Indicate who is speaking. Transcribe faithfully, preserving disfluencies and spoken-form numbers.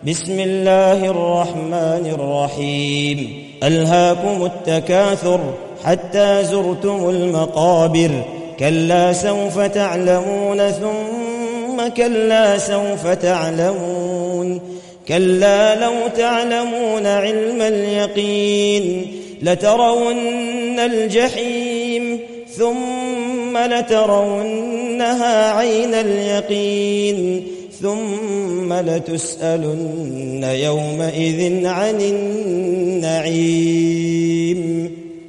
Speaker 1: بسم الله الرحمن الرحيم ألهاكم التكاثر حتى زرتم المقابر كلا سوف تعلمون ثم كلا سوف تعلمون كلا لو تعلمون علم اليقين لترون الجحيم ثم لترونها عين اليقين ثم لتسألن يومئذ عن النعيم.